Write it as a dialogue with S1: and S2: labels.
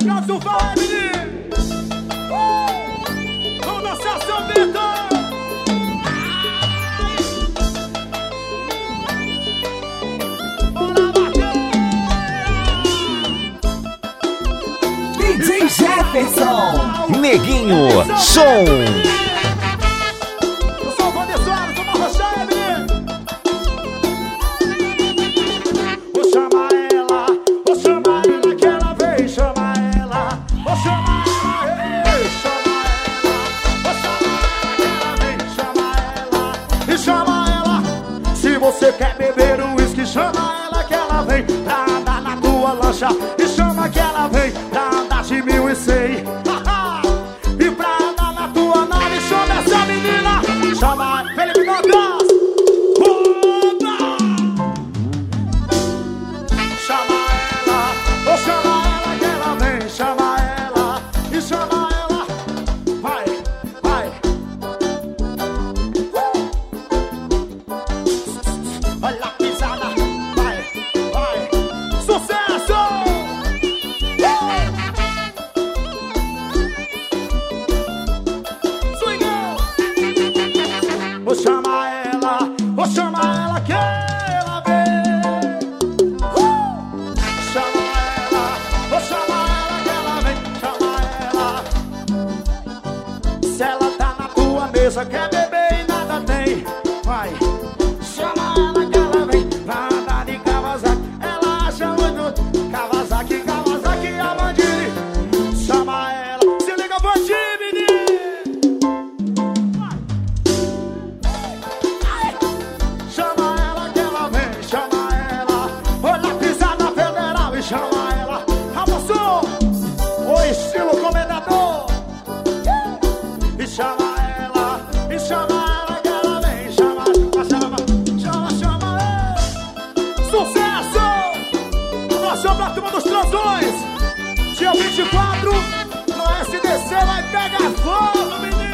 S1: Legal, tu vai, menino. Vamos dançar, São Bento.
S2: DJ Jefferson, Neguinho, som.
S1: Eu sou o Vander Soares, sou uma rochada, menino. Vou chamar ela que ela vem, chama ela. Vou chamar ela, ei, chama ela. Vou chamar ela que ela vem, chama ela. E chama ela. Se você quer beber um uísque, chama ela que ela vem pra andar na tua lancha. E chama que ela vem pra andar de 1100. E pra andar na tua nave, chama essa menina. Chama Felipe Dantas. Chama ela, ou chama ela que ela vem. Chama ela, e chama ela. Vai, vai. Olha a pisada. Vai, vai. Sucesso! Vou chamar ela que ela vem. Chama ela, vou chamar ela que ela vem. Chama ela. Se ela tá na tua mesa, quer beber e nada tem. Vai, chama ela que ela vem pra andar de Kawasaki. Ela acha muito Kawasaki, Kawasaki, a Bandini. Chama ela, se liga, Bandini. Chama ela que ela vem, chama ela. Olha a pisada federal e chama ela. Avançou, o estilo comendador. E chama ela que ela vem. Chama ela. Sucesso! Abração pra turma dos Transões. Dia 24, no SDC vai pegar fogo, menino.